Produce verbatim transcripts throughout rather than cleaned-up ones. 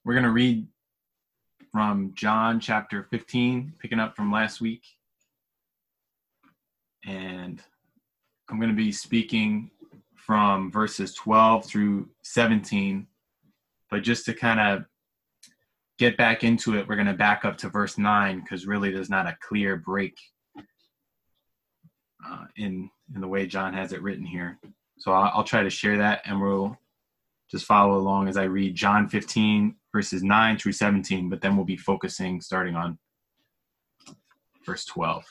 We're going to read from John chapter fifteen, picking up from last week. And I'm going to be speaking from verses twelve through seventeen. But just to kind of get back into it, we're going to back up to verse nine, because really there's not a clear break uh, in, in the way John has it written here. So I'll, I'll try to share that, and we'll just follow along as I read John fifteen, verses nine through seventeen, but then we'll be focusing starting on verse twelve.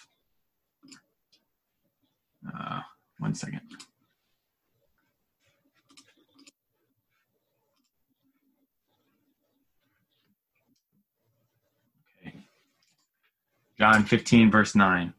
Uh, one second. Okay. John fifteen, verse nine.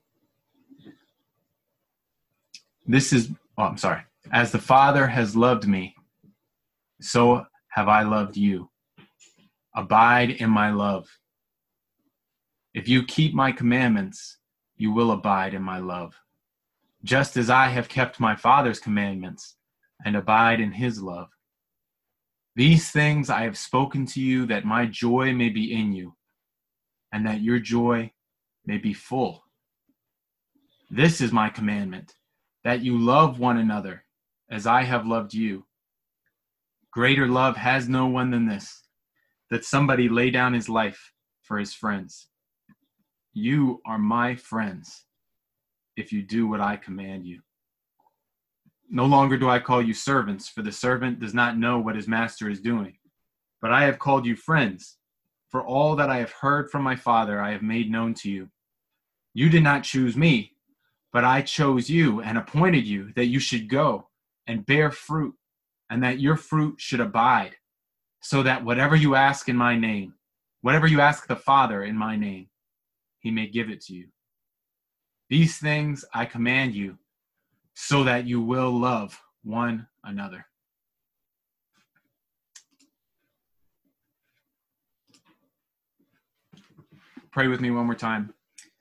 This is, oh, I'm sorry. As the Father has loved me, so have I loved you. Abide in my love. If you keep my commandments, you will abide in my love, just as I have kept my Father's commandments and abide in his love. These things I have spoken to you, that my joy may be in you, and that your joy may be full. This is my commandment, that you love one another as I have loved you. Greater love has no one than this, that somebody lay down his life for his friends. You are my friends if you do what I command you. No longer do I call you servants, for the servant does not know what his master is doing. But I have called you friends, for all that I have heard from my Father I have made known to you. You did not choose me, but I chose you and appointed you that you should go and bear fruit, and that your fruit should abide, so that whatever you ask in my name, whatever you ask the Father in my name, he may give it to you. These things I command you, so that you will love one another. Pray with me one more time.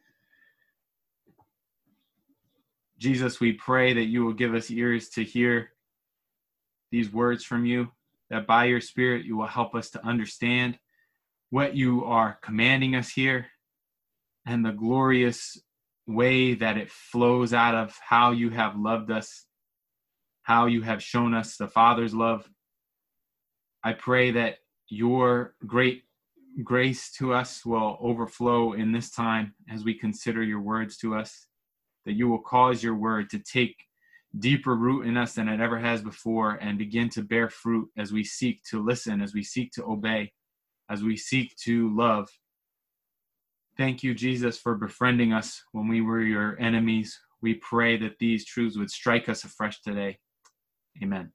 Jesus, we pray that you will give us ears to hear these words from you, that by your Spirit you will help us to understand what you are commanding us here, and the glorious way that it flows out of how you have loved us, how you have shown us the Father's love. I pray that your great grace to us will overflow in this time as we consider your words to us, that you will cause your word to take deeper root in us than it ever has before, and begin to bear fruit as we seek to listen, as we seek to obey, as we seek to love. Thank you, Jesus, for befriending us when we were your enemies. We pray that these truths would strike us afresh today. Amen.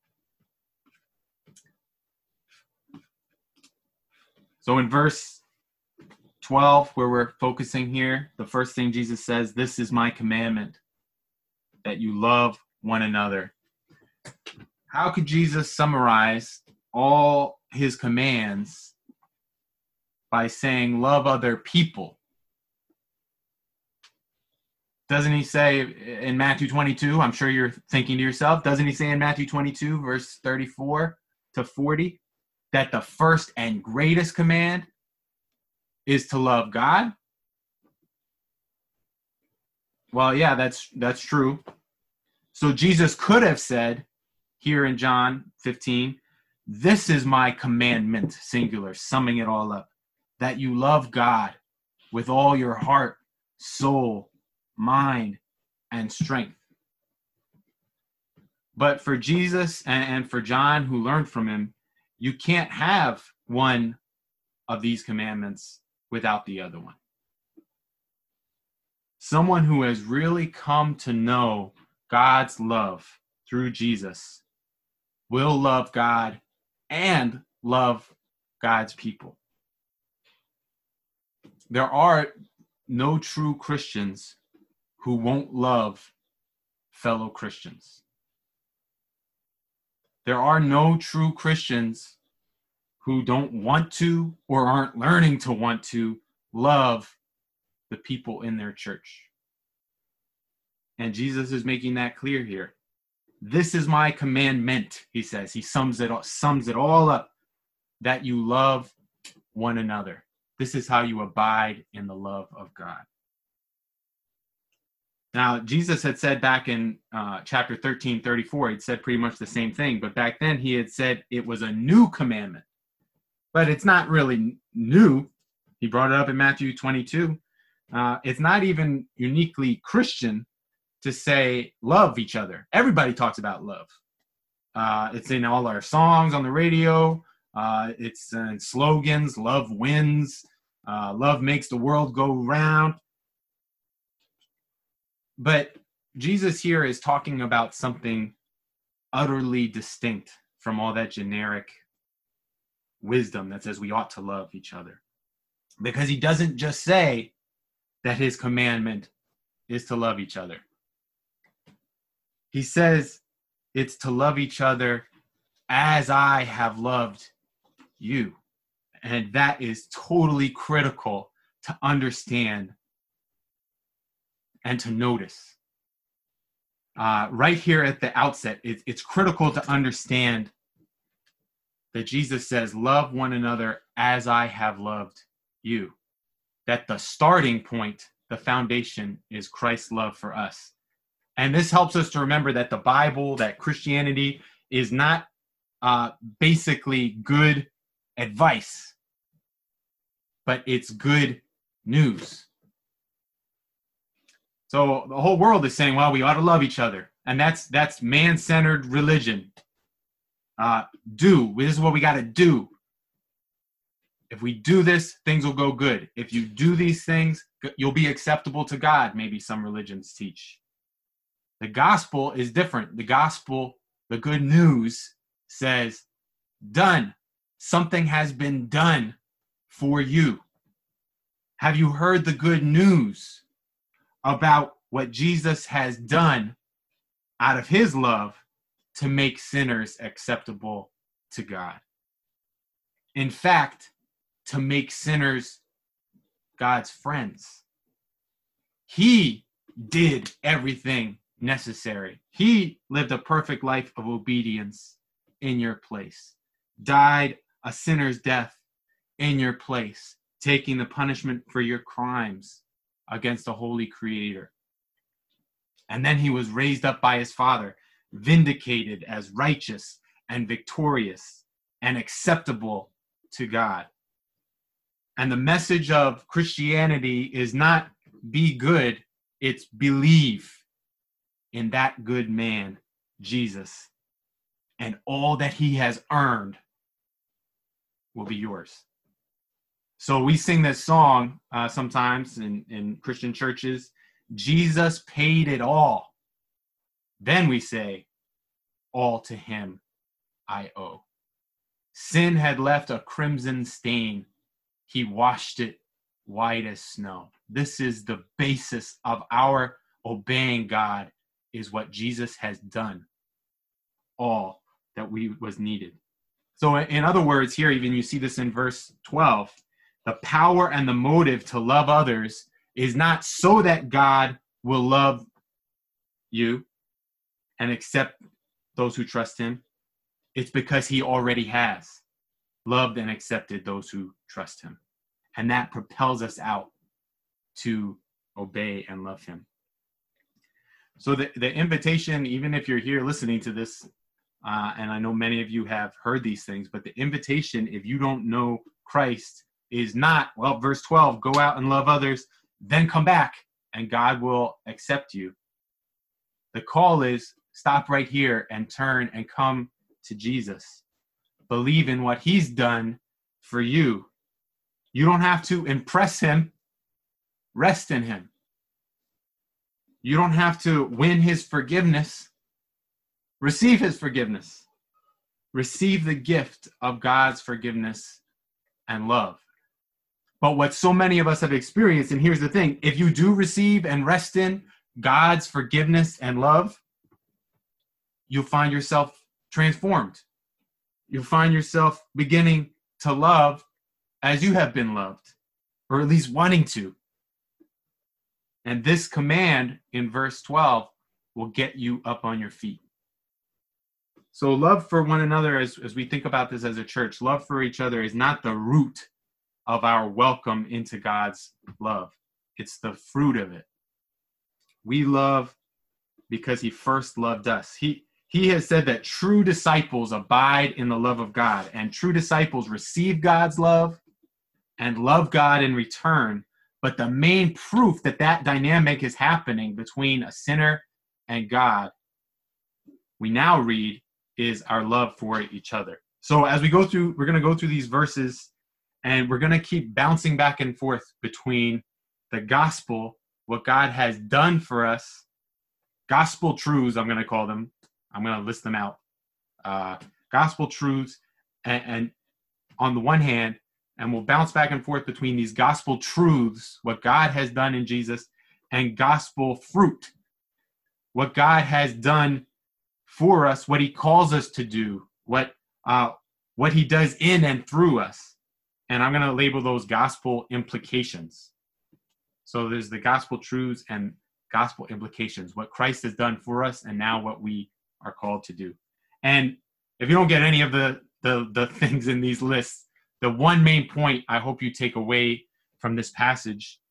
So in verse twelve, where we're focusing here, the first thing Jesus says, this is my commandment, that you love one another. How could Jesus summarize all his commands by saying love other people? Doesn't he say in Matthew twenty-two, I'm sure you're thinking to yourself, doesn't he say in Matthew twenty-two, verse thirty-four to forty, that the first and greatest command is to love God? Well, yeah, that's that's true. So Jesus could have said here in John fifteen, this is my commandment, singular, summing it all up, that you love God with all your heart, soul, mind, and strength. But for Jesus and for John, who learned from him, you can't have one of these commandments without the other one. Someone who has really come to know God's love through Jesus will love God and love God's people. There are no true Christians who won't love fellow Christians. There are no true Christians who don't want to or aren't learning to want to love the people in their church. And Jesus is making that clear here. This is my commandment, he says. He sums it all, sums it all up. that you love one another. This is how you abide in the love of God. Now, Jesus had said back in uh, chapter thirteen, thirty-four, he'd said pretty much the same thing. But back then he had said it was a new commandment. But it's not really new. He brought it up in Matthew twenty-two. Uh, it's not even uniquely Christian to say love each other. Everybody talks about love. Uh, it's in all our songs on the radio. Uh, it's in slogans. Love wins. Uh, love makes the world go round. But Jesus here is talking about something utterly distinct from all that generic wisdom that says we ought to love each other. Because he doesn't just say that his commandment is to love each other. He says it's to love each other as I have loved you. And that is totally critical to understand and to notice. Uh, right here at the outset, it, it's critical to understand that Jesus says, love one another as I have loved you. That the starting point, the foundation, is Christ's love for us. And this helps us to remember that the Bible, that Christianity is not uh, basically good advice, but it's good news. So the whole world is saying, well, we ought to love each other. And that's that's man-centered religion. Uh, do. This is what we got to do. If we do this, things will go good. If you do these things, you'll be acceptable to God, maybe some religions teach. The gospel is different. The gospel, the good news, says, done. Something has been done for you. Have you heard the good news about what Jesus has done out of his love to make sinners acceptable to God? In fact, to make sinners God's friends. He did everything necessary. He lived a perfect life of obedience in your place, died a sinner's death in your place, taking the punishment for your crimes against a holy creator. And then he was raised up by his Father, vindicated as righteous and victorious and acceptable to God. And the message of Christianity is not be good, it's believe in that good man, Jesus. And all that he has earned will be yours. So we sing this song uh, sometimes in, in Christian churches, Jesus paid it all. Then we say, all to him I owe. Sin had left a crimson stain. He washed it white as snow. This is the basis of our obeying God, is what Jesus has done. All that we was needed. So in other words, here even you see this in verse twelve, the power and the motive to love others is not so that God will love you and accept those who trust him. It's because he already has loved and accepted those who trust him. And that propels us out to obey and love him. So the, the invitation, even if you're here listening to this, uh, and I know many of you have heard these things, but the invitation, if you don't know Christ, is not, well, verse twelve, go out and love others, then come back and God will accept you. The call is stop right here and turn and come to Jesus. Believe in what he's done for you. You don't have to impress him. Rest in him. You don't have to win his forgiveness. Receive his forgiveness. Receive the gift of God's forgiveness and love. But what so many of us have experienced, and here's the thing, if you do receive and rest in God's forgiveness and love, you'll find yourself transformed. You'll find yourself beginning to love as you have been loved, or at least wanting to. And this command in verse twelve will get you up on your feet. So love for one another, as, as we think about this as a church, love for each other is not the root of our welcome into God's love. It's the fruit of it. We love because he first loved us. He, he has said that true disciples abide in the love of God, and true disciples receive God's love and love God in return. But the main proof that that dynamic is happening between a sinner and God, we now read, is our love for each other. So as we go through, we're going to go through these verses, and we're going to keep bouncing back and forth between the gospel, what God has done for us, gospel truths, I'm going to call them. I'm going to list them out. Uh, gospel truths, and, and on the one hand, and we'll bounce back and forth between these gospel truths, what God has done in Jesus, and gospel fruit, what God has done for us, what he calls us to do, what uh, what he does in and through us. And I'm going to label those gospel implications. So there's the gospel truths and gospel implications, what Christ has done for us, and now what we are called to do. And if you don't get any of the, the, the things in these lists, the one main point I hope you take away from this passage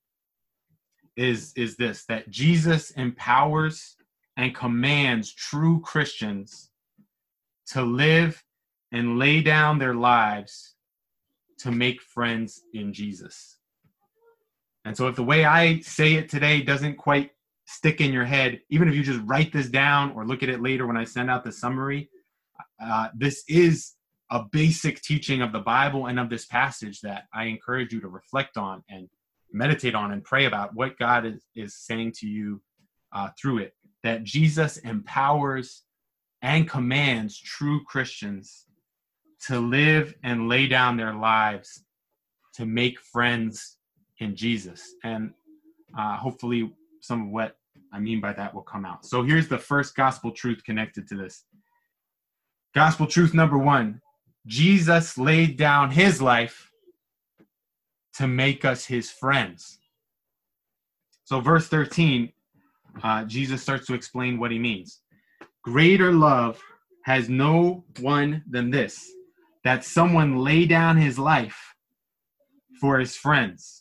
is, is this, that Jesus empowers and commands true Christians to live and lay down their lives to make friends in Jesus. And so if the way I say it today doesn't quite stick in your head, even if you just write this down or look at it later when I send out the summary, uh, this is a basic teaching of the Bible and of this passage that I encourage you to reflect on and meditate on and pray about what God is, is saying to you uh, through it. That Jesus empowers and commands true Christians to live and lay down their lives to make friends in Jesus. And uh, hopefully some of what I mean by that will come out. So here's the first gospel truth connected to this. Gospel truth number one, Jesus laid down his life to make us his friends. So verse thirteen, Uh, Jesus starts to explain what he means. Greater love has no one than this, that someone lay down his life for his friends.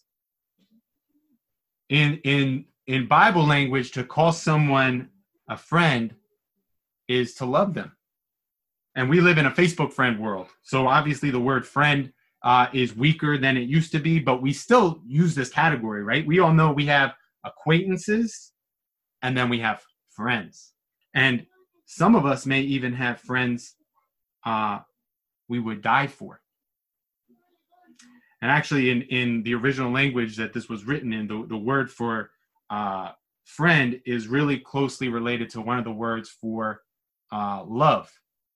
In, in, in Bible language, to call someone a friend is to love them. And we live in a Facebook friend world. So obviously the word friend uh, is weaker than it used to be, but we still use this category, right? We all know we have acquaintances, and then we have friends. And some of us may even have friends uh, we would die for. And actually, in, in the original language that this was written in, the, the word for uh, friend is really closely related to one of the words for uh, love.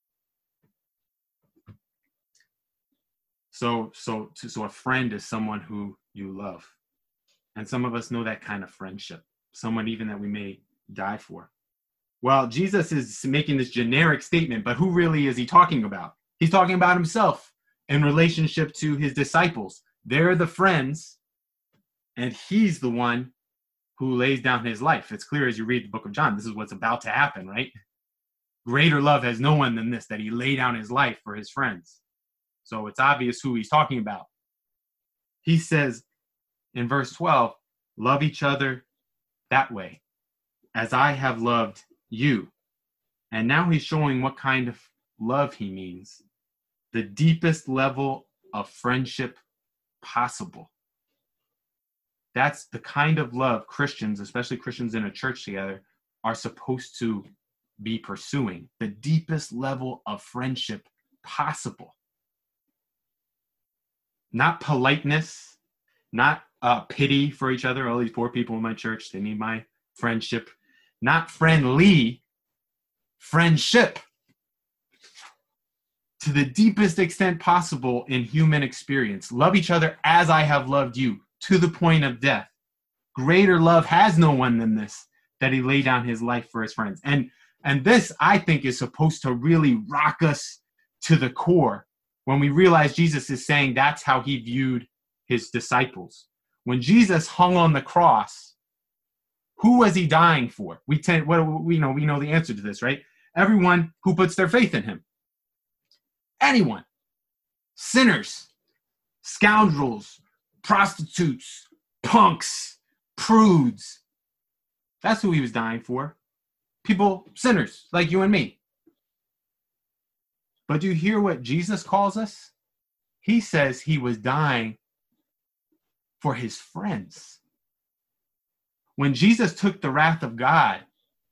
So, so, so a friend is someone who you love. And some of us know that kind of friendship. Someone even that we may die for. Well, Jesus is making this generic statement, but who really is he talking about? He's talking about himself in relationship to his disciples. They're the friends, and he's the one who lays down his life. It's clear as you read the book of John, this is what's about to happen, right? Greater love has no one than this, that he laid down his life for his friends. So it's obvious who he's talking about. He says in verse twelve, love each other that way, as I have loved you. And now he's showing what kind of love he means. The deepest level of friendship possible. That's the kind of love Christians, especially Christians in a church together, are supposed to be pursuing. The deepest level of friendship possible. Not politeness, not uh, pity for each other. All these poor people in my church, they need my friendship. Not friendly, friendship. To the deepest extent possible in human experience. Love each other as I have loved you, to the point of death. Greater love has no one than this, that he laid down his life for his friends. And, and this, I think, is supposed to really rock us to the core when we realize Jesus is saying that's how he viewed his disciples. When Jesus hung on the cross, who was he dying for? We tend, what we know, we know the answer to this, right? everyone who puts their faith in him. Anyone. Sinners, scoundrels, prostitutes, punks, prudes. That's who he was dying for. People, sinners like you and me. But do you hear what Jesus calls us? He says he was dying for his friends. When Jesus took the wrath of God,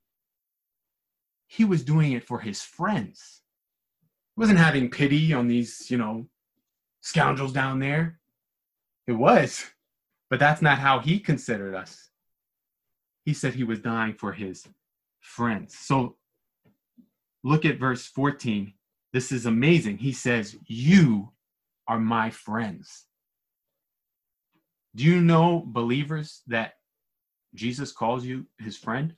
he was doing it for his friends. He wasn't having pity on these, you know, scoundrels down there. It was, but that's not how he considered us. He said he was dying for his friends. So look at verse fourteen. This is amazing. He says, you are my friends. Do you know, believers, that Jesus calls you his friend?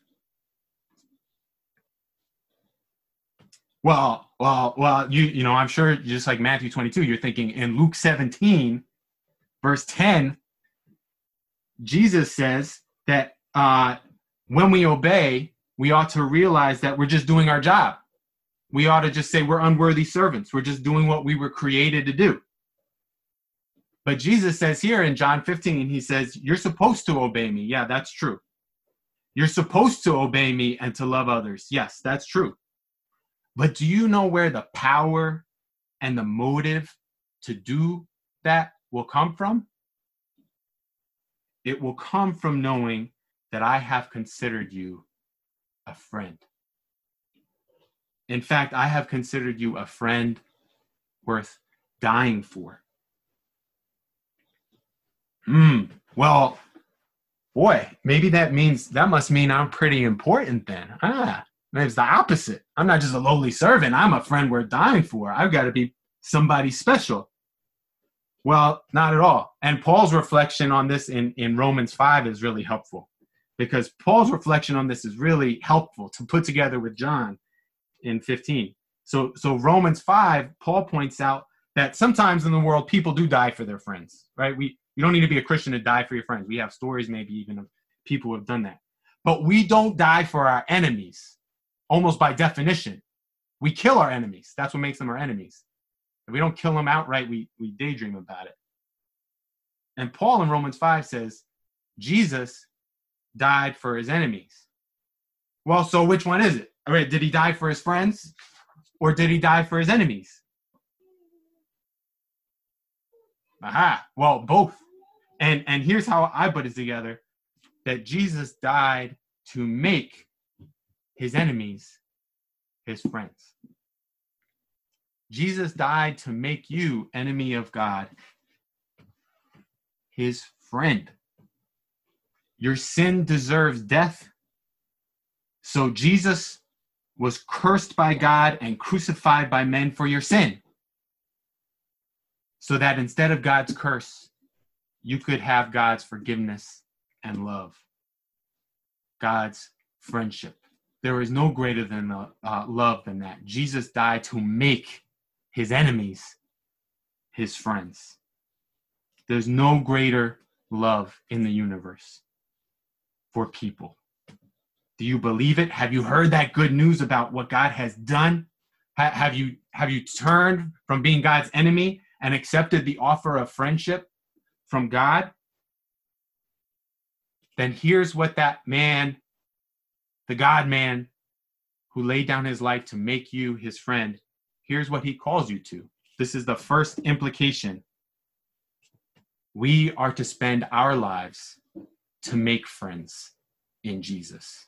Well, well, well, you, you know, I'm sure just like Matthew twenty-two, you're thinking in Luke seventeen, verse ten, Jesus says that uh, when we obey, we ought to realize that we're just doing our job. We ought to just say we're unworthy servants. We're just doing what we were created to do. But Jesus says here in John fifteen, he says, you're supposed to obey me. Yeah, that's true. You're supposed to obey me and to love others. Yes, that's true. But do you know where the power and the motive to do that will come from? It will come from knowing that I have considered you a friend. In fact, I have considered you a friend worth dying for. Hmm. Well, boy, maybe that means, that must mean I'm pretty important then. Ah, it's the opposite. I'm not just a lowly servant. I'm a friend worth dying for. I've got to be somebody special. Well, not at all. And Paul's reflection on this in, in Romans five is really helpful, because Paul's reflection on this is really helpful to put together with John in fifteen. So, so Romans five, Paul points out that sometimes in the world, people do die for their friends, right? We, you don't need to be a Christian to die for your friends. We have stories maybe even of people who have done that. But we don't die for our enemies, almost by definition. We kill our enemies. That's what makes them our enemies. If we don't kill them outright, we, we daydream about it. And Paul in Romans five says, Jesus died for his enemies. Well, so which one is it? All right, did he die for his friends or did he die for his enemies? Aha, well, both. And, and here's how I put it together, that Jesus died to make his enemies his friends. Jesus died to make you, enemy of God, his friend. Your sin deserves death. So Jesus was cursed by God and crucified by men for your sin, so that instead of God's curse, you could have God's forgiveness and love, God's friendship. There is no greater than the, uh, love than that. Jesus died to make his enemies his friends. There's no greater love in the universe for people. Do you believe it? Have you heard that good news about what God has done? Ha- have you, have you turned from being God's enemy and accepted the offer of friendship from God? Then here's what that man, the God man who laid down his life to make you his friend, here's what he calls you to. This is the first implication. We are to spend our lives to make friends in Jesus.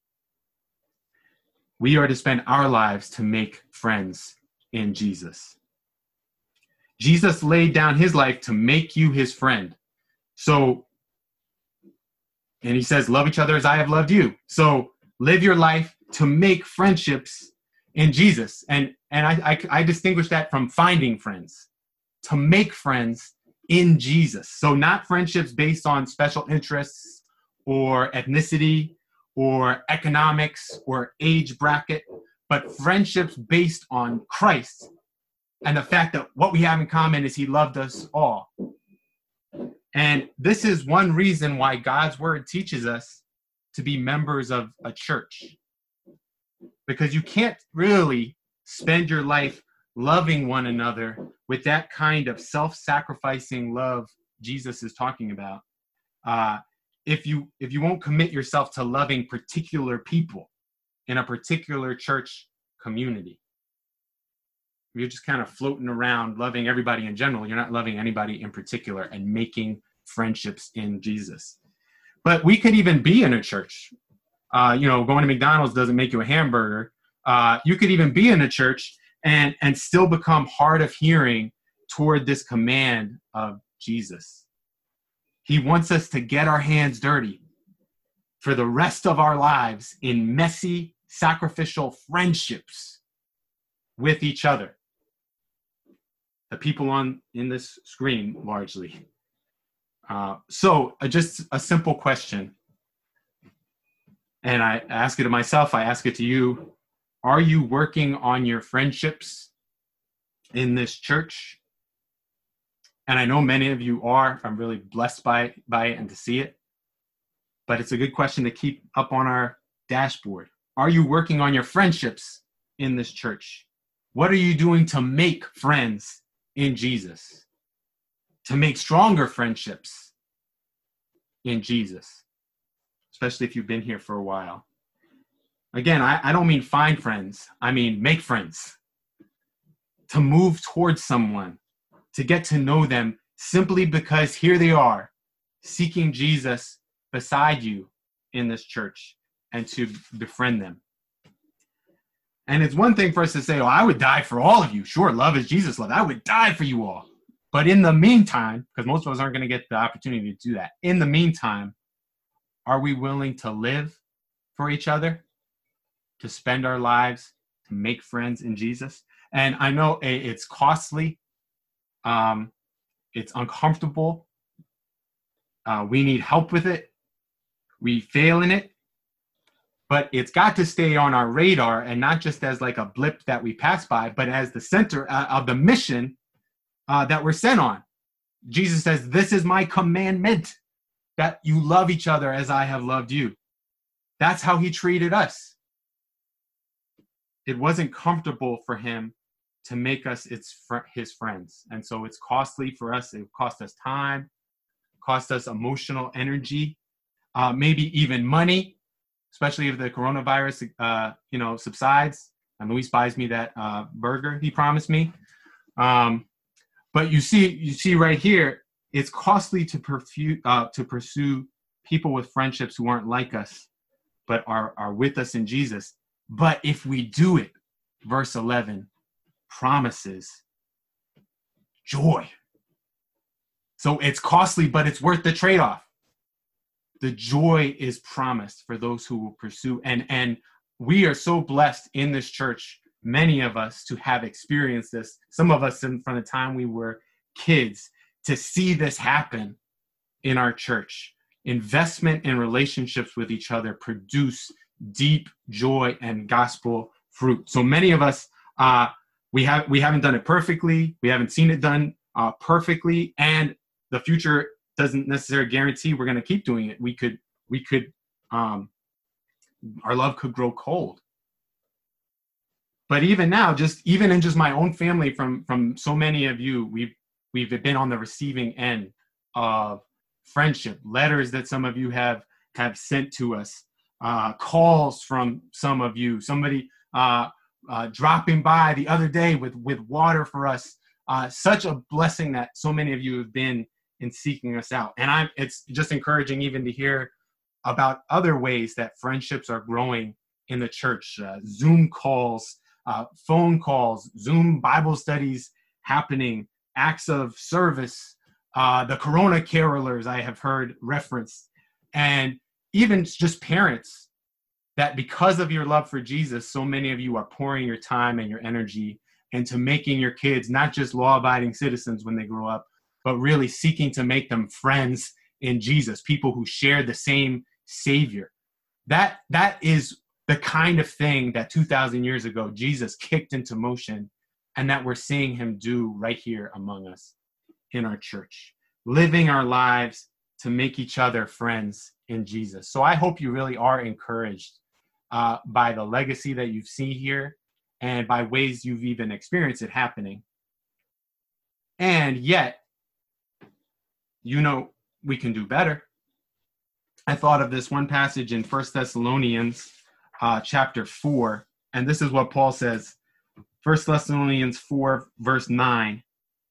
We are to spend our lives to make friends in Jesus. Jesus laid down his life to make you his friend. So, and he says, love each other as I have loved you. So live your life to make friendships in Jesus. And, and I, I, I distinguish that from finding friends, to make friends in Jesus. So not friendships based on special interests or ethnicity or economics or age bracket, but friendships based on Christ and the fact that what we have in common is he loved us all. And this is one reason why God's word teaches us to be members of a church. because you can't really spend your life loving one another with that kind of self-sacrificing love Jesus is talking about, uh, if you if you won't commit yourself to loving particular people in a particular church community. You're just kind of floating around loving everybody in general. You're not loving anybody in particular and making friendships in Jesus. But we could even be in a church. Uh, you know, going to McDonald's doesn't make you a hamburger. Uh, you could even be in a church and, and still become hard of hearing toward this command of Jesus. He wants us to get our hands dirty for the rest of our lives in messy, sacrificial friendships with each other. The people on in this screen, largely. Uh, so uh, just a simple question. And I ask it to myself, I ask it to you. Are you working on your friendships in this church? And I know many of you are. I'm really blessed by, by it and to see it. But it's a good question to keep up on our dashboard. Are you working on your friendships in this church? What are you doing to make friends in Jesus? To make stronger friendships in Jesus? Especially if you've been here for a while. Again, I, I don't mean find friends. I mean make friends. To move towards someone. To get to know them simply because here they are, seeking Jesus beside you in this church, and to befriend them. And it's one thing for us to say, oh, I would die for all of you. Sure, love is Jesus' love. I would die for you all. But in the meantime, because most of us aren't going to get the opportunity to do that, in the meantime, are we willing to live for each other, to spend our lives, to make friends in Jesus? And I know it's costly. Um, it's uncomfortable. Uh, we need help with it. We fail in it. But it's got to stay on our radar, and not just as like a blip that we pass by, but as the center uh, of the mission uh, that we're sent on. Jesus says, this is my commandment, that you love each other as I have loved you. That's how he treated us. It wasn't comfortable for him to make us its fr- his friends. And so it's costly for us. It cost us time, cost us emotional energy, uh, maybe even money. Especially if the coronavirus, uh, you know, subsides. And Luis buys me that uh, burger he promised me. Um, but you see, you see right here, it's costly to, perfu- uh, to pursue people with friendships who aren't like us, but are, are with us in Jesus. But if we do it, verse eleven promises joy. So it's costly, but it's worth the trade-off. The joy is promised for those who will pursue. And, and we are so blessed in this church, many of us, to have experienced this. Some of us in, from the time we were kids, to see this happen in our church. Investment in relationships with each other produce deep joy and gospel fruit. So many of us, uh, we, have, we haven't done it perfectly. We haven't seen it done uh, perfectly. And the future doesn't necessarily guarantee we're going to keep doing it. We could, we could, um, our love could grow cold. But even now, just even in just my own family, from from so many of you, we've we've been on the receiving end of friendship, letters that some of you have have sent to us, uh, calls from some of you, somebody uh, uh, dropping by the other day with with water for us. Uh, such a blessing that so many of you have been in seeking us out. And I'm, it's just encouraging even to hear about other ways that friendships are growing in the church. Uh, Zoom calls, uh, phone calls, Zoom Bible studies happening, acts of service, uh, the Corona carolers I have heard referenced, and even just parents that because of your love for Jesus, so many of you are pouring your time and your energy into making your kids not just law-abiding citizens when they grow up, but really seeking to make them friends in Jesus, people who share the same Savior. That, that is the kind of thing that two thousand years ago, Jesus kicked into motion, and that we're seeing him do right here among us in our church, living our lives to make each other friends in Jesus. So I hope you really are encouraged uh, by the legacy that you've seen here and by ways you've even experienced it happening. And yet, you know, we can do better. I thought of this one passage in First Thessalonians uh, chapter four, and this is what Paul says, First Thessalonians four, verse nine.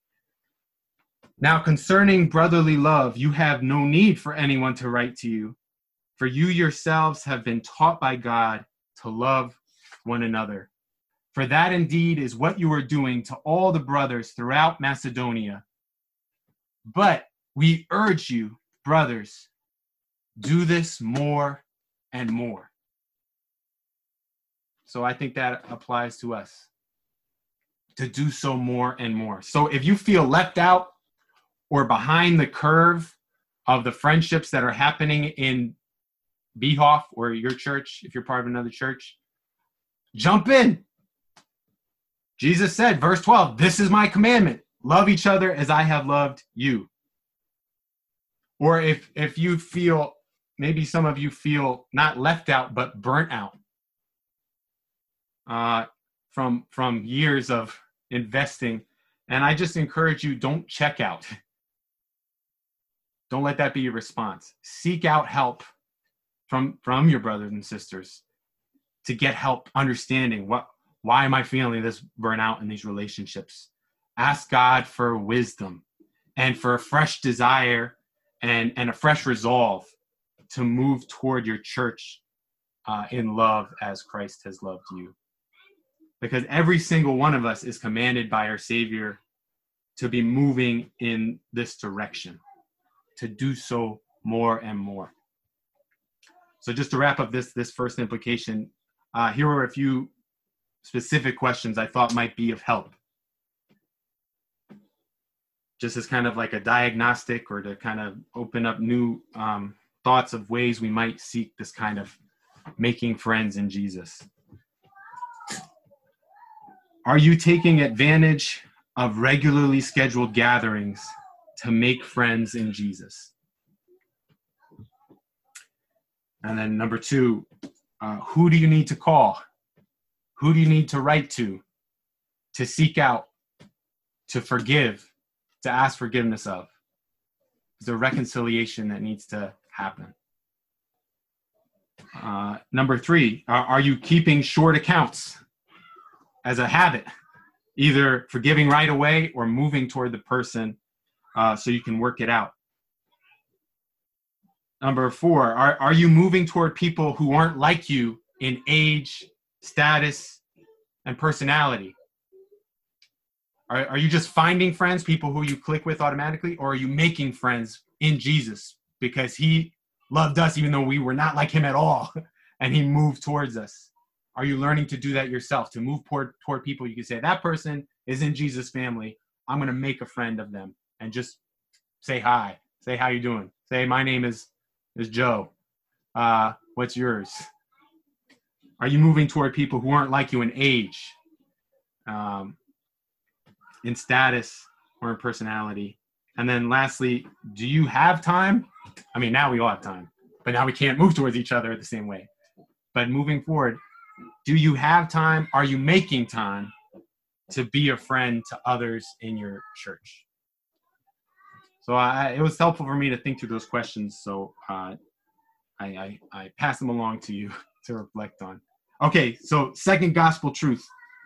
Now concerning brotherly love, you have no need for anyone to write to you, for you yourselves have been taught by God to love one another. For that indeed is what you are doing to all the brothers throughout Macedonia. But we urge you, brothers, do this more and more. So I think that applies to us, to do so more and more. So if you feel left out or behind the curve of the friendships that are happening in Behoff or your church, if you're part of another church, jump in. Jesus said, verse twelve, this is my commandment. Love each other as I have loved you. Or if, if you feel, maybe some of you feel not left out, but burnt out uh, from, from years of investing. And I just encourage you, don't check out. Don't let that be your response. Seek out help from, from your brothers and sisters to get help understanding what, why am I feeling this burnout in these relationships? Ask God for wisdom and for a fresh desire and, and a fresh resolve to move toward your church uh, in love as Christ has loved you. Because every single one of us is commanded by our Savior to be moving in this direction, to do so more and more. So just to wrap up this, this first implication, uh, here are a few specific questions I thought might be of help. Just as kind of like a diagnostic or to kind of open up new um, thoughts of ways we might seek this kind of making friends in Jesus. Are you taking advantage of regularly scheduled gatherings to make friends in Jesus? And then number two, uh, who do you need to call? Who do you need to write to, to seek out, to forgive, to ask forgiveness of? There's a reconciliation that needs to happen. Uh, number three, are, are you keeping short accounts as a habit, either forgiving right away or moving toward the person uh, so you can work it out? Number four, are, are you moving toward people who aren't like you in age, status, and personality? Are, are you just finding friends, people who you click with automatically, or are you making friends in Jesus because he loved us even though we were not like him at all and he moved towards us? Are you learning to do that yourself, to move toward, toward people you can say, that person is in Jesus' family, I'm going to make a friend of them and just say hi, say how you doing, say my name is, is Joe, uh, what's yours? Are you moving toward people who aren't like you in age, um, in status, or in personality? And then lastly, do you have time? I mean, now we all have time, but now we can't move towards each other the same way. But moving forward, do you have time? Are you making time to be a friend to others in your church? So I, it was helpful for me to think through those questions. So uh, I, I, I pass them along to you to reflect on. Okay, so second gospel truth.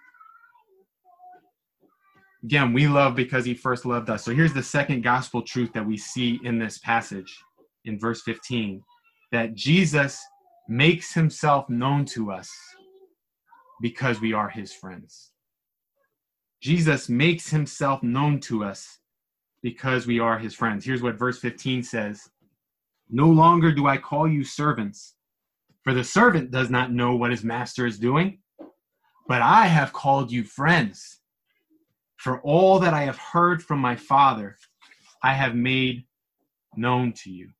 Again, we love because he first loved us. So here's the second gospel truth that we see in this passage in verse fifteen, that Jesus makes himself known to us because we are his friends. Jesus makes himself known to us because we are his friends. Here's what verse fifteen says. No longer do I call you servants, for the servant does not know what his master is doing, but I have called you friends. For all that I have heard from my Father, I have made known to you.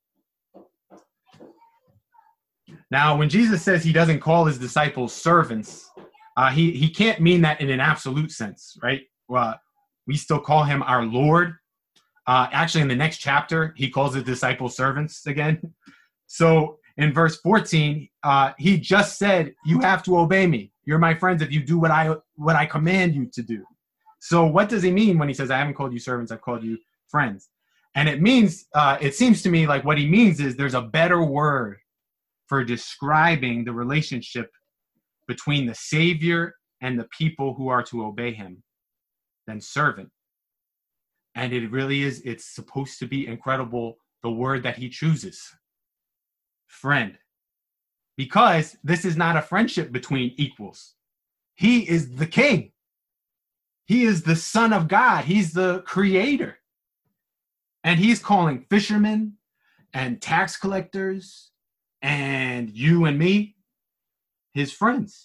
Now, when Jesus says he doesn't call his disciples servants, uh, he, he can't mean that in an absolute sense, right? Well, we still call him our Lord. Uh, actually, in the next chapter, he calls his disciples servants again. So in verse fourteen, uh, he just said, you have to obey me. You're my friends if you do what I what I command you to do. So what does he mean when he says, I haven't called you servants, I've called you friends? And it means, uh, it seems to me like what he means is there's a better word for describing the relationship between the Savior and the people who are to obey him than servant. And it really is, it's supposed to be incredible, the word that he chooses. Friend. Because this is not a friendship between equals. He is the king. He is the Son of God. He's the creator. And he's calling fishermen and tax collectors and you and me his friends.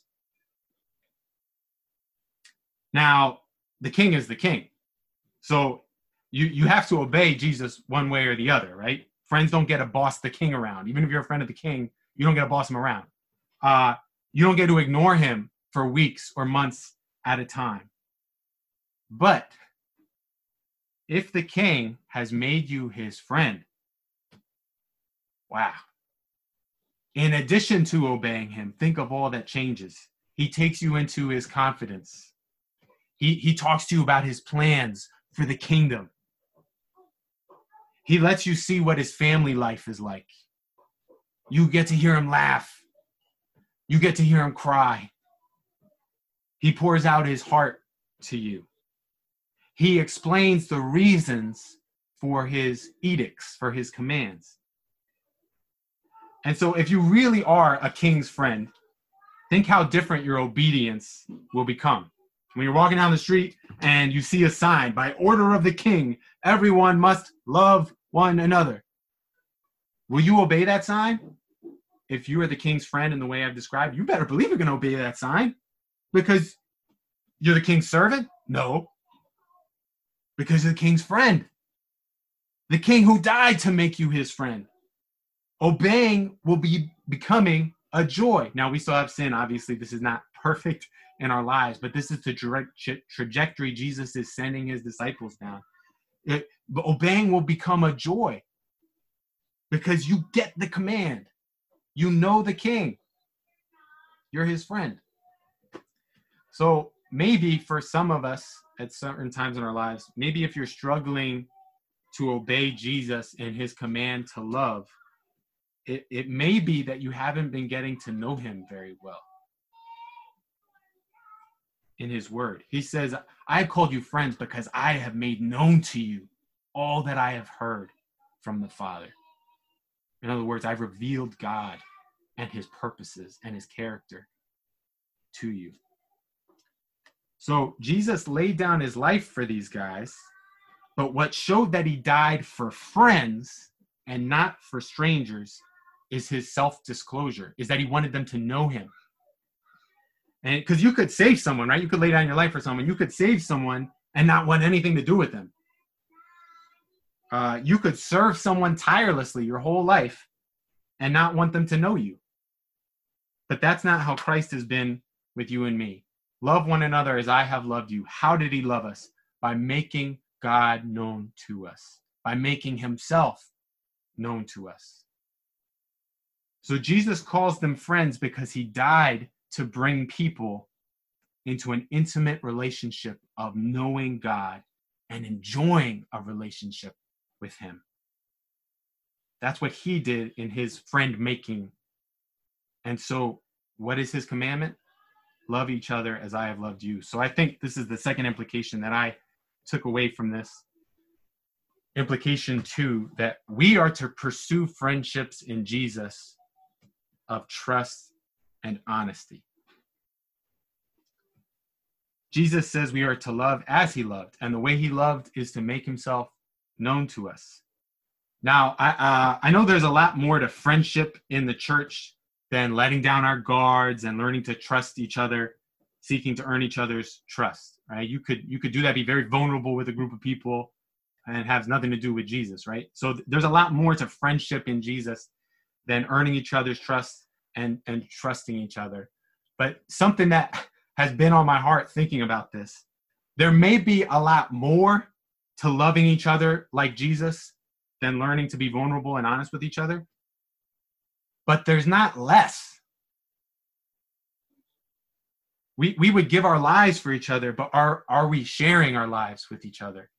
Now, the king is the king. So you, you have to obey Jesus one way or the other, right? Friends don't get to boss the king around. Even if you're a friend of the king, you don't get to boss him around. Uh, you don't get to ignore him for weeks or months at a time. But if the king has made you his friend, wow. In addition to obeying him, think of all that changes. He takes you into his confidence. He, he talks to you about his plans for the kingdom. He lets you see what his family life is like. You get to hear him laugh. You get to hear him cry. He pours out his heart to you. He explains the reasons for his edicts, for his commands. And so if you really are a king's friend, think how different your obedience will become. When you're walking down the street and you see a sign, by order of the king, everyone must love one another. Will you obey that sign? If you are the king's friend in the way I've described, you better believe you're going to obey that sign. Because you're the king's servant? No. Because you're the king's friend. The king who died to make you his friend. Obeying will be becoming a joy. Now, we still have sin. Obviously, this is not perfect in our lives, but this is the direct tra- trajectory Jesus is sending his disciples down. It, but obeying will become a joy because you get the command. You know the king. You're his friend. So maybe for some of us at certain times in our lives, maybe if you're struggling to obey Jesus and his command to love, it, it may be that you haven't been getting to know him very well in his word. He says, I have called you friends because I have made known to you all that I have heard from the Father. In other words, I've revealed God and his purposes and his character to you. So Jesus laid down his life for these guys, but what showed that he died for friends and not for strangers is his self-disclosure, is that he wanted them to know him. And because you could save someone, right? You could lay down your life for someone. You could save someone and not want anything to do with them. Uh, you could serve someone tirelessly your whole life and not want them to know you. But that's not how Christ has been with you and me. Love one another as I have loved you. How did he love us? By making God known to us, by making himself known to us. So Jesus calls them friends because he died to bring people into an intimate relationship of knowing God and enjoying a relationship with him. That's what he did in his friend making. And so what is his commandment? Love each other as I have loved you. So I think this is the second implication that I took away from this. Implication two, that we are to pursue friendships in Jesus of trust and honesty. Jesus says we are to love as he loved, and the way he loved is to make himself known to us. Now, I, uh, I know there's a lot more to friendship in the church than letting down our guards and learning to trust each other, seeking to earn each other's trust, right? You could you could do that, be very vulnerable with a group of people, and has nothing to do with Jesus, right? So th- there's a lot more to friendship in Jesus than earning each other's trust and, and trusting each other. But something that has been on my heart thinking about this, there may be a lot more to loving each other like Jesus than learning to be vulnerable and honest with each other. but there's not less. We, we would give our lives for each other, but are, are we sharing our lives with each other?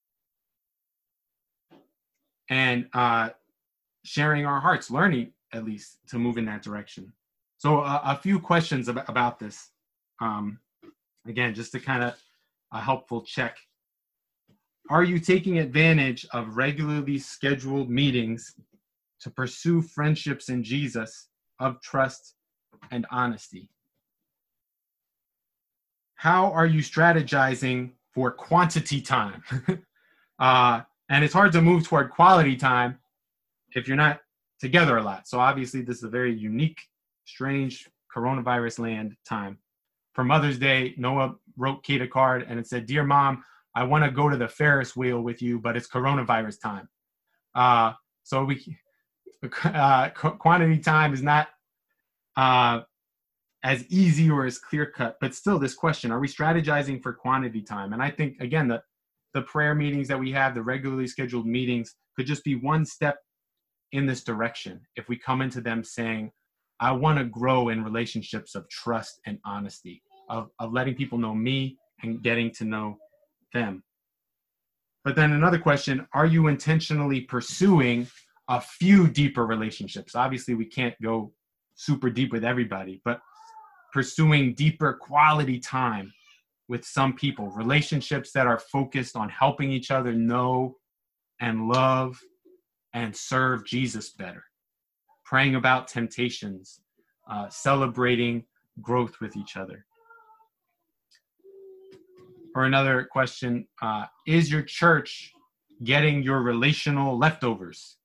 And uh, sharing our hearts, learning at least to move in that direction. So uh, a few questions about, about this. Um, again, just to kind of a helpful check. Are you taking advantage of regularly scheduled meetings to pursue friendships in Jesus of trust and honesty? How are you strategizing for quantity time? uh, and it's hard to move toward quality time if you're not together a lot. So obviously this is a very unique, strange coronavirus land time. For Mother's Day, Noah wrote Kate a card and it said, "Dear Mom, I want to go to the Ferris wheel with you, but it's coronavirus time." Uh, so we, uh, quantity time is not uh, as easy or as clear cut, but still this question, are we strategizing for quantity time? And I think, again, the, the prayer meetings that we have, the regularly scheduled meetings could just be one step in this direction. If we come into them saying, I want to grow in relationships of trust and honesty, of, of letting people know me and getting to know them. But then another question, are you intentionally pursuing a few deeper relationships? Obviously, we can't go super deep with everybody, but pursuing deeper quality time with some people, relationships that are focused on helping each other know and love and serve Jesus better, praying about temptations, uh, celebrating growth with each other. Or another question, uh, is your church getting your relational leftovers?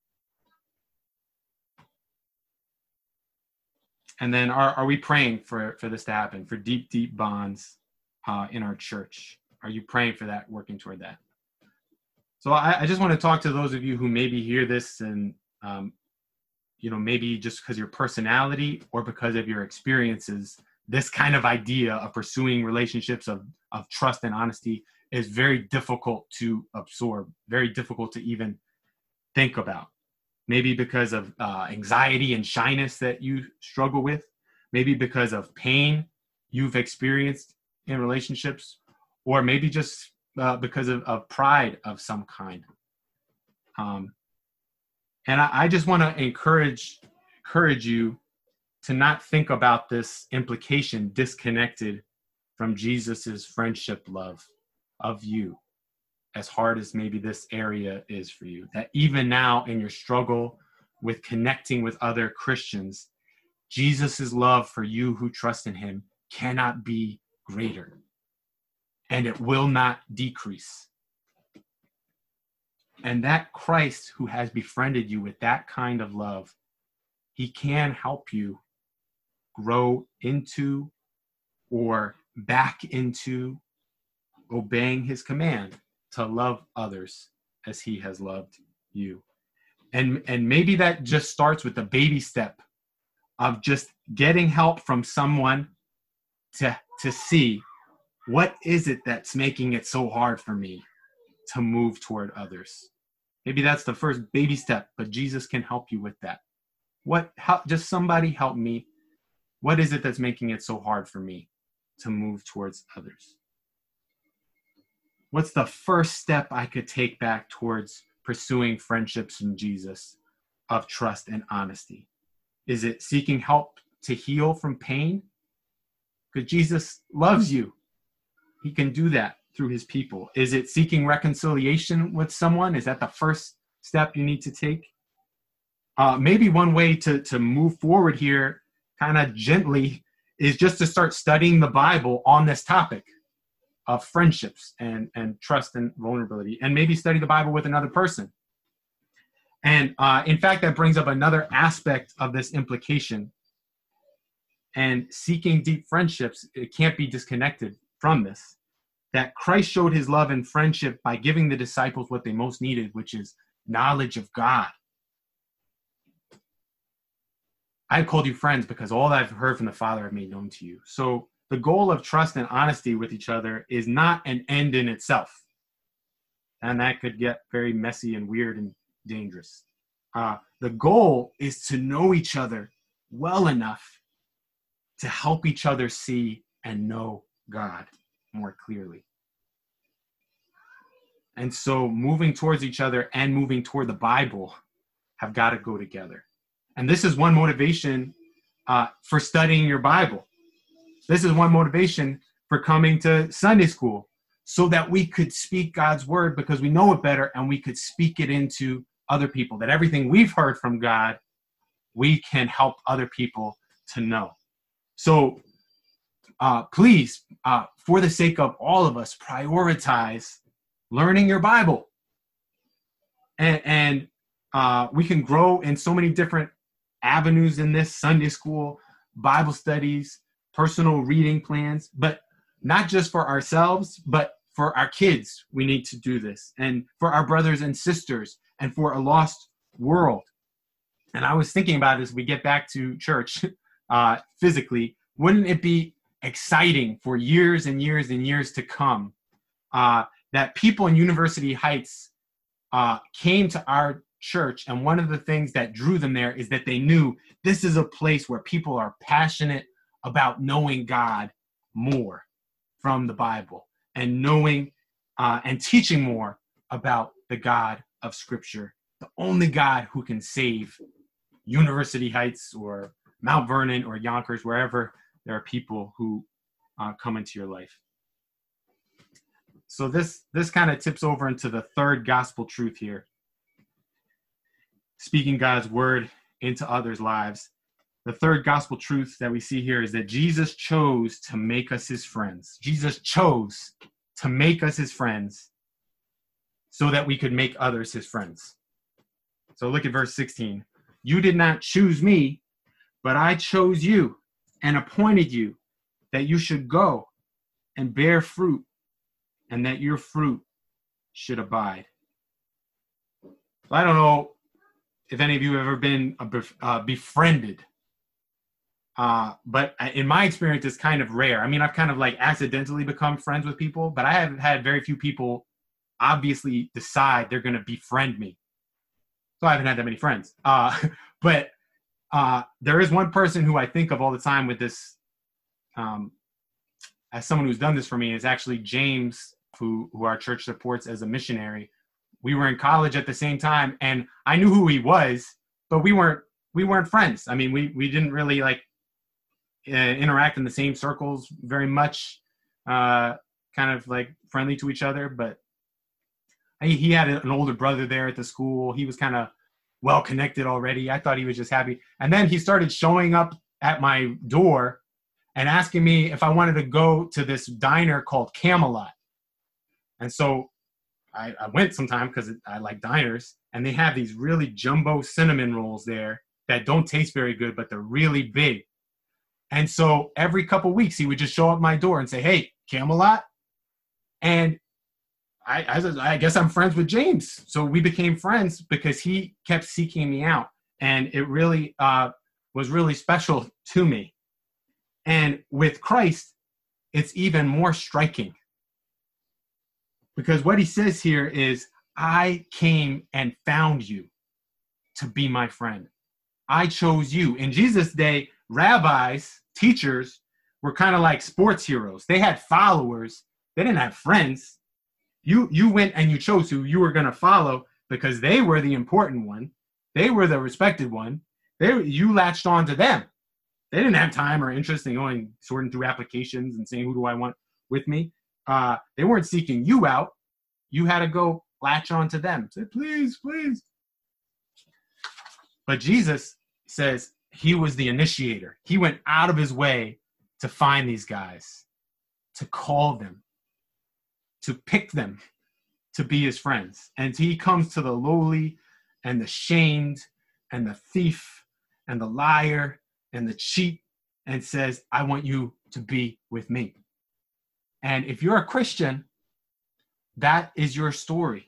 And then are, are we praying for, for this to happen, for deep, deep bonds uh, in our church? Are you praying for that, working toward that? So I, I just want to talk to those of you who maybe hear this and, um, you know, maybe just because your personality or because of your experiences, this kind of idea of pursuing relationships of, of trust and honesty is very difficult to absorb, very difficult to even think about. Maybe because of uh, anxiety and shyness that you struggle with, maybe because of pain you've experienced in relationships, or maybe just uh, because of, of pride of some kind. Um, and I, I just want to encourage, encourage you to not think about this implication disconnected from Jesus's friendship love of you, as hard as maybe this area is for you, that even now in your struggle with connecting with other Christians, Jesus's love for you who trust in him cannot be greater, and it will not decrease. And that Christ who has befriended you with that kind of love, he can help you grow into or back into obeying his command to love others as he has loved you. And, and maybe that just starts with the baby step of just getting help from someone to, to see what is it that's making it so hard for me to move toward others. Maybe that's the first baby step, but Jesus can help you with that. What, how, just somebody help me. What is it that's making it so hard for me to move towards others? What's the first step I could take back towards pursuing friendships in Jesus of trust and honesty? Is it seeking help to heal from pain? Because Jesus loves you. He can do that through his people. Is it seeking reconciliation with someone? Is that the first step you need to take? Uh, maybe one way to, to move forward here kind of gently is just to start studying the Bible on this topic of friendships and, and trust and vulnerability, and maybe study the Bible with another person. And uh, in fact, that brings up another aspect of this implication. And seeking deep friendships, it can't be disconnected from this, that Christ showed his love and friendship by giving the disciples what they most needed, which is knowledge of God. I've called you friends because all I've heard from the Father I've made known to you. So the goal of trust and honesty with each other is not an end in itself. And that could get very messy and weird and dangerous. Uh, the goal is to know each other well enough to help each other see and know God more clearly. And so moving towards each other and moving toward the Bible have got to go together. And this is one motivation uh, for studying your Bible. This is one motivation for coming to Sunday school, so that we could speak God's word because we know it better, and we could speak it into other people, that everything we've heard from God, we can help other people to know. So uh, please, uh, for the sake of all of us, prioritize learning your Bible. And, and uh, we can grow in so many different avenues in this: Sunday school, Bible studies, personal reading plans, but not just for ourselves, but for our kids. We need to do this, and for our brothers and sisters, and for a lost world. And I was thinking about it as we get back to church uh, physically, wouldn't it be exciting for years and years and years to come uh, that people in University Heights uh, came to our church, and one of the things that drew them there is that they knew this is a place where people are passionate about knowing God more from the Bible, and knowing uh, and teaching more about the God of Scripture, the only God who can save University Heights or Mount Vernon or Yonkers, wherever there are people who uh, come into your life. So this, this kind of tips over into the third gospel truth here. Speaking God's word into others' lives. The third gospel truth that we see here is that Jesus chose to make us his friends. Jesus chose to make us his friends so that we could make others his friends. So look at verse sixteen. You did not choose me, but I chose you and appointed you that you should go and bear fruit, and that your fruit should abide. So I don't know if any of you have ever been uh, befriended. Uh, but in my experience, it's kind of rare. I mean, I've kind of like accidentally become friends with people, but I have had very few people obviously decide they're going to befriend me. So I haven't had that many friends. Uh, but uh, there is one person who I think of all the time with this, um, as someone who's done this for me, is actually James, who, who our church supports as a missionary. We were in college at the same time, and I knew who he was, but we weren't we weren't friends. I mean, we we didn't really like uh, interact in the same circles very much, uh, kind of like friendly to each other. But he, he had an older brother there at the school. He was kind of well connected already. I thought he was just happy. And then he started showing up at my door and asking me if I wanted to go to this diner called Camelot. And so I, I went sometime because I like diners, and they have these really jumbo cinnamon rolls there that don't taste very good, but they're really big. And so every couple weeks he would just show up my door and say, "Hey, Camelot." And I, I, I guess I'm friends with James. So we became friends because he kept seeking me out, and it really uh, was really special to me. And with Christ, it's even more striking. Because what he says here is, I came and found you to be my friend. I chose you. In Jesus' day, rabbis, teachers, were kind of like sports heroes. They had followers. They didn't have friends. You, you went and you chose who you were going to follow because they were the important one. They were the respected one. They, you latched on to them. They didn't have time or interest in going, sorting through applications and saying, who do I want with me? Uh, they weren't seeking you out. You had to go latch on to them. Say, please, please. But Jesus says he was the initiator. He went out of his way to find these guys, to call them, to pick them to be his friends. And he comes to the lowly and the shamed and the thief and the liar and the cheat and says, I want you to be with me. And if you're a Christian, that is your story.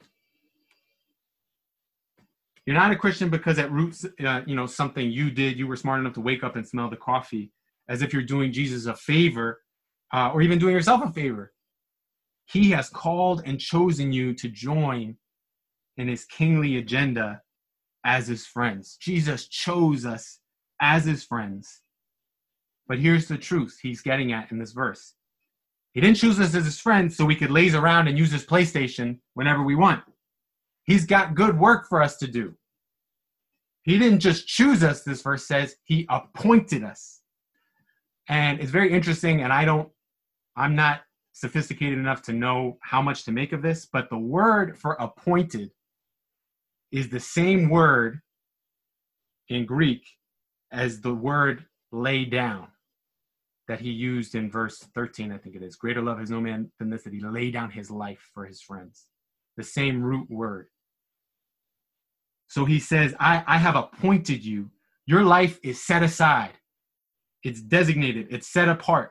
You're not a Christian because at roots, uh, you know, something you did, you were smart enough to wake up and smell the coffee, as if you're doing Jesus a favor, uh, or even doing yourself a favor. He has called and chosen you to join in his kingly agenda as his friends. Jesus chose us as his friends. But here's the truth he's getting at in this verse. He didn't choose us as his friends so we could laze around and use his PlayStation whenever we want. He's got good work for us to do. He didn't just choose us, this verse says, he appointed us. And it's very interesting, and I don't, I'm not sophisticated enough to know how much to make of this, but the word for appointed is the same word in Greek as the word lay down that he used in verse thirteen, I think it is. Greater love has no man than this, that he lay down his life for his friends. The same root word. So he says, I, I have appointed you. Your life is set aside. It's designated. It's set apart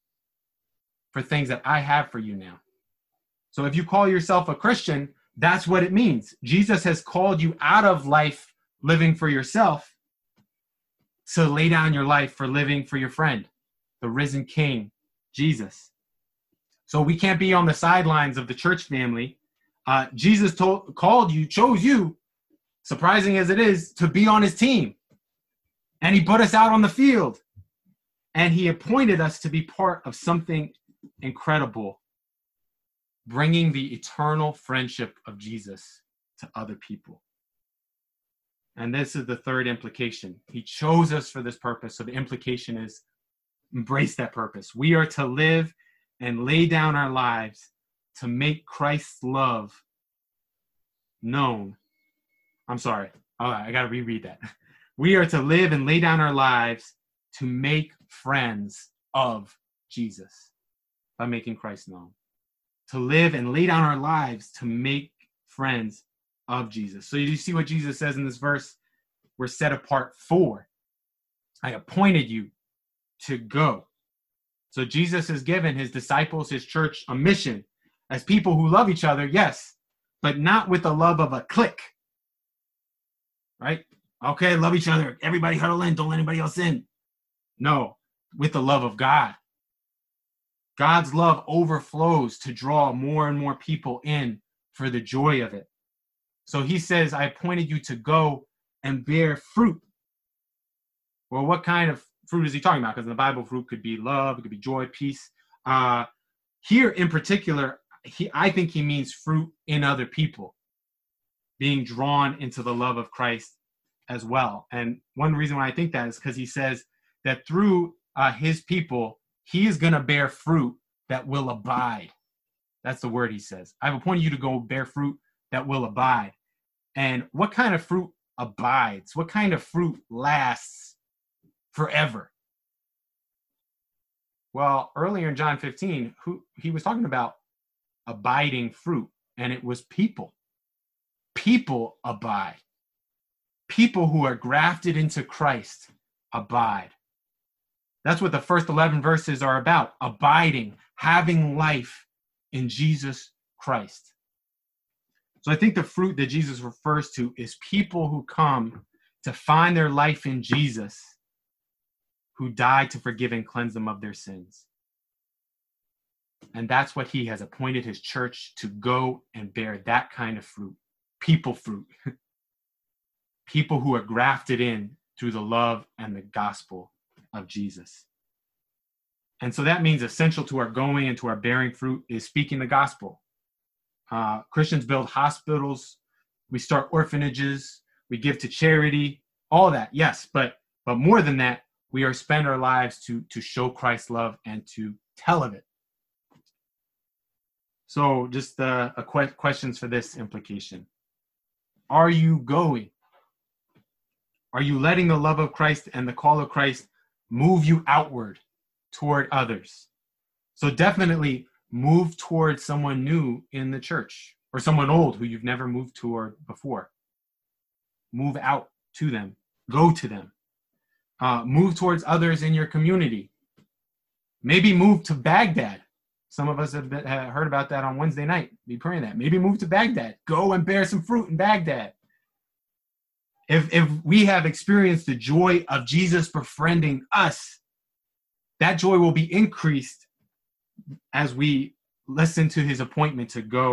for things that I have for you now. So if you call yourself a Christian, that's what it means. Jesus has called you out of life living for yourself to lay down your life for living for your friend, the risen King, Jesus. So we can't be on the sidelines of the church family. Uh, Jesus told, called you, chose you, surprising as it is, to be on his team. And he put us out on the field. And he appointed us to be part of something incredible, bringing the eternal friendship of Jesus to other people. And this is the third implication. He chose us for this purpose. So the implication is embrace that purpose. We are to live and lay down our lives to make Christ's love known. I'm sorry. All right, I got to reread that. We are to live and lay down our lives to make friends of Jesus by making Christ known. To live and lay down our lives to make friends of Jesus. So you see what Jesus says in this verse? We're set apart for. I appointed you to go. So Jesus has given his disciples, his church, a mission as people who love each other, yes, but not with the love of a clique. Right? Okay, love each other. Everybody huddle in. Don't let anybody else in. No, with the love of God. God's love overflows to draw more and more people in for the joy of it. So he says, I appointed you to go and bear fruit. Well, what kind of fruit is he talking about? Because in the Bible, fruit could be love, it could be joy, peace. Uh, here in particular, he, I think he means fruit in other people, being drawn into the love of Christ as well. And one reason why I think that is because he says that through uh, his people, he is going to bear fruit that will abide. That's the word he says. I've appointed you to go bear fruit that will abide. And what kind of fruit abides? What kind of fruit lasts forever? Well, earlier in John fifteen, who, he was talking about abiding fruit, and it was people. People abide. People who are grafted into Christ abide. That's what the first eleven verses are about, abiding, having life in Jesus Christ. So I think the fruit that Jesus refers to is people who come to find their life in Jesus, who died to forgive and cleanse them of their sins. And that's what he has appointed his church to go and bear, that kind of fruit, people fruit. People who are grafted in through the love and the gospel of Jesus. And so that means essential to our going and to our bearing fruit is speaking the gospel. Uh, Christians build hospitals, we start orphanages, we give to charity, all that, yes, but but more than that, we are spend our lives to, to show Christ's love and to tell of it. So just uh, a que- questions for this implication. Are you going? Are you letting the love of Christ and the call of Christ move you outward toward others? So definitely move towards someone new in the church or someone old who you've never moved toward before. Move out to them. Go to them. Uh, move towards others in your community. Maybe move to Baghdad. Some of us have, been, have heard about that on Wednesday night. Be praying that. Maybe move to Baghdad. Go and bear some fruit in Baghdad. If, if we have experienced the joy of Jesus befriending us, that joy will be increased as we listen to his appointment to go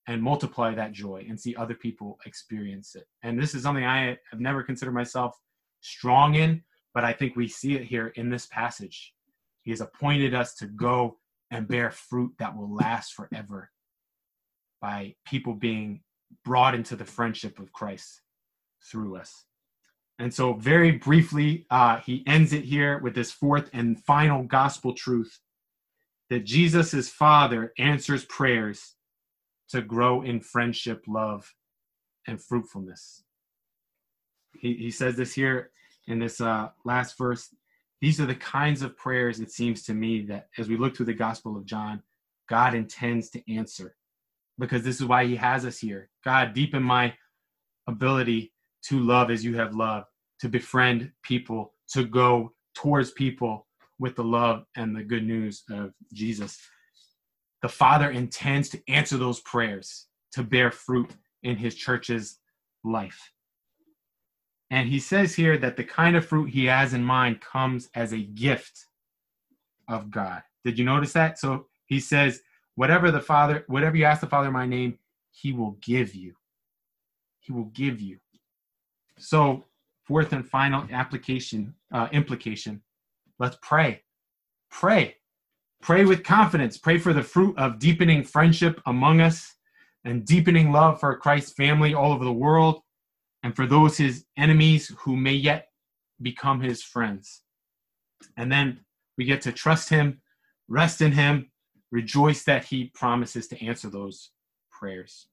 and multiply that joy and see other people experience it. And this is something I have never considered myself strong in, but I think we see it here in this passage. He has appointed us to go and bear fruit that will last forever by people being brought into the friendship of Christ through us. And so very briefly, uh, he ends it here with this fourth and final gospel truth, that Jesus' Father answers prayers to grow in friendship, love, and fruitfulness. He, he says this here in this uh, last verse. These are the kinds of prayers, it seems to me, that as we look through the Gospel of John, God intends to answer, because this is why he has us here. God, deepen my ability to love as you have loved, to befriend people, to go towards people with the love and the good news of Jesus. The Father intends to answer those prayers, to bear fruit in his church's life. And he says here that the kind of fruit he has in mind comes as a gift of God. Did you notice that? So he says, whatever the Father, whatever you ask the Father in my name, he will give you. He will give you. So fourth and final application, uh, implication, let's pray. Pray. Pray with confidence. Pray for the fruit of deepening friendship among us and deepening love for Christ's family all over the world, and for those his enemies who may yet become his friends. And then we get to trust him, rest in him, rejoice that he promises to answer those prayers.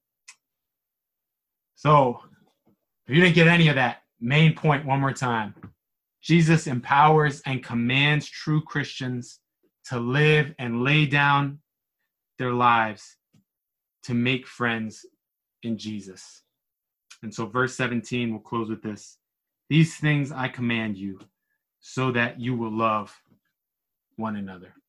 So, if you didn't get any of that, main point one more time. Jesus empowers and commands true Christians to live and lay down their lives to make friends in Jesus. And so verse seventeen, we'll close with this. These things I command you so that you will love one another.